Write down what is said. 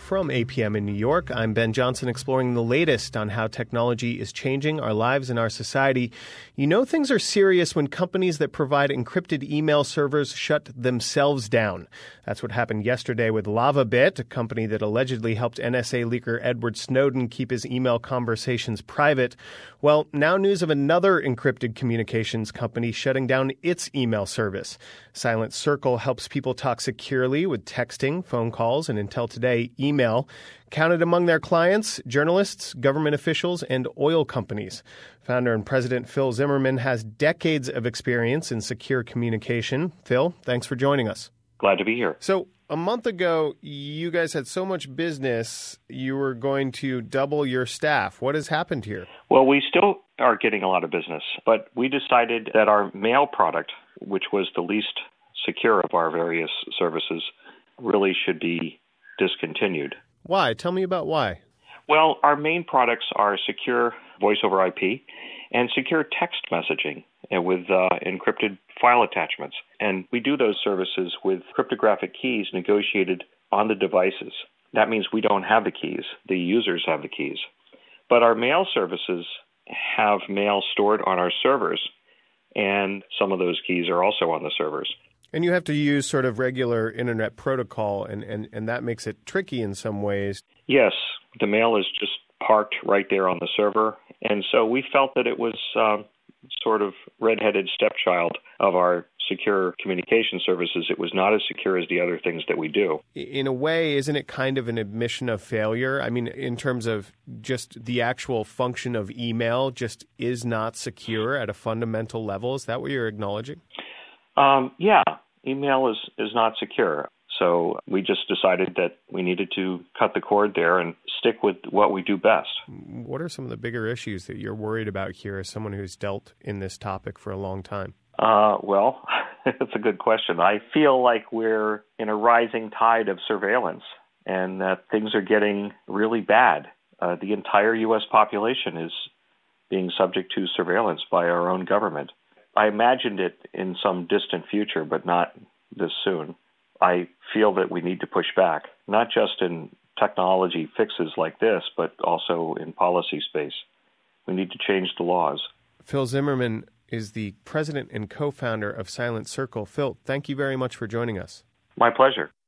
From APM in New York, I'm Ben Johnson, exploring the latest on how technology is changing our lives and our society. You know things are serious when companies that provide encrypted email servers shut themselves down. That's what happened yesterday with LavaBit, a company that allegedly helped NSA leaker Edward Snowden keep his email conversations private. Well, now news of another encrypted communications company shutting down its email service. Silent Circle helps people talk securely with texting, phone calls, and until today, email. Counted among their clients, journalists, government officials, and oil companies. Founder and President Phil Zimmermann has decades of experience in secure communication. Phil, thanks for joining us. Glad to be here. So a month ago, you guys had so much business, you were going to double your staff. What has happened here? Well, we still are getting a lot of business, but we decided that our mail product, which was the least secure of our various services, really should be discontinued. Why? Tell me about why. Well, our main products are secure voice over IP and secure text messaging and with encrypted file attachments. And we do those services with cryptographic keys negotiated on the devices. That means we don't have the keys. The users have the keys. But our mail services have mail stored on our servers, and some of those keys are also on the servers. And you have to use sort of regular internet protocol, and that makes it tricky in some ways. Yes, the mail is just parked right there on the server. And so we felt that it was sort of redheaded stepchild of our secure communication services. It was not as secure as the other things that we do. In a way, isn't it kind of an admission of failure? I mean, in terms of just the actual function of email just is not secure at a fundamental level. Is that what you're acknowledging? Yeah, email is not secure. So we just decided that we needed to cut the cord there and stick with what we do best. What are some of the bigger issues that you're worried about here as someone who's dealt in this topic for a long time? Well, that's a good question. I feel like we're in a rising tide of surveillance and that things are getting really bad. The entire U.S. population is being subject to surveillance by our own government. I imagined it in some distant future, but not this soon. I feel that we need to push back, not just in technology fixes like this, but also in policy space. We need to change the laws. Phil Zimmermann is the president and co-founder of Silent Circle. Phil, thank you very much for joining us. My pleasure.